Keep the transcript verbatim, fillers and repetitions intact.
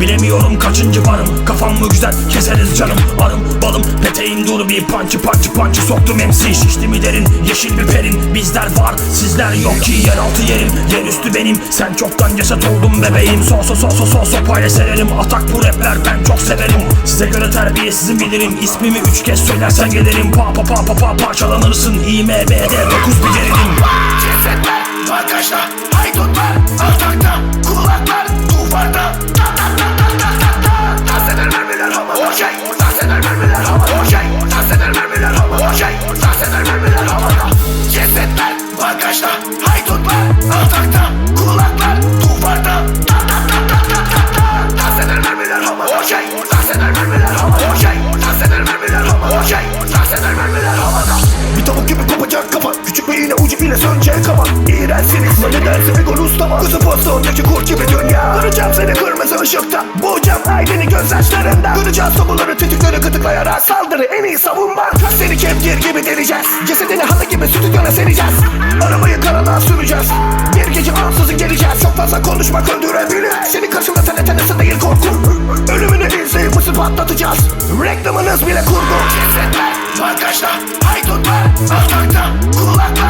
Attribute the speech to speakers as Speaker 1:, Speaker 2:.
Speaker 1: Bilemiyorum kaçıncı varım, kafam mı güzel keseriz canım. Arım balım peteğin dur bir pançı pançı pançı soktum M C. Şişti mi derin yeşil bir perin, bizler var sizler yok ki. Yeraltı yerim yerüstü benim, sen çoktan ceset oldun bebeğim. So so so so so sopayla sererim, atak bu rapler ben çok severim. Size göre terbiyesizim bilirim, ismimi üç kez söylersen gelirim. Pa pa pa pa pa parçalanırsın I M B'de dokuz bir gerilim.
Speaker 2: Cesetler bagajda, haydutlar atakta, kulaklar duvarda. Ta ta ta ta ta ta ta. Dans eder mermiler havada. Okey. Dans eder mermiler havada. Okey. Dans eder mermiler havada. Okey. Dans eder mermiler havada. Cesetler bagajda, haydutlar atakta, kulaklar duvarda. Ta ta ta ta ta ta ta. Dans eder mermiler havada. Okey. Dans eder mermiler havada. Okey. Dans eder mermiler havada. Okey. Dans eder mermiler havada. Bir tavuk gibi kopacak kafa, küçük bir iğne ucu ile sönecek kafa. İğrensiniz zannedersin egonuz tamam. Kızı pozisyondaki kurt gibi dünya. Göreceğim seni kırmızı ışıkta, boğacağım aydını gözyaşlarında. Göreceğiz somuları tetikleri gıdıklayarak, saldırı en iyi savunma. Seni kevgir gibi deleceğiz, cesedini halı gibi stüdyona sereceğiz. Arabayı karanlığa süreceğiz, bir gece ansızın geleceğiz. Çok fazla konuşmak öldürebilir, seni karşımda tane tanesi değil korku. Ölümünü izleyip mısır patlatacağız, reklamınız bile kurgu. Cesetler bagajda, haydutlar atakta, kulaklar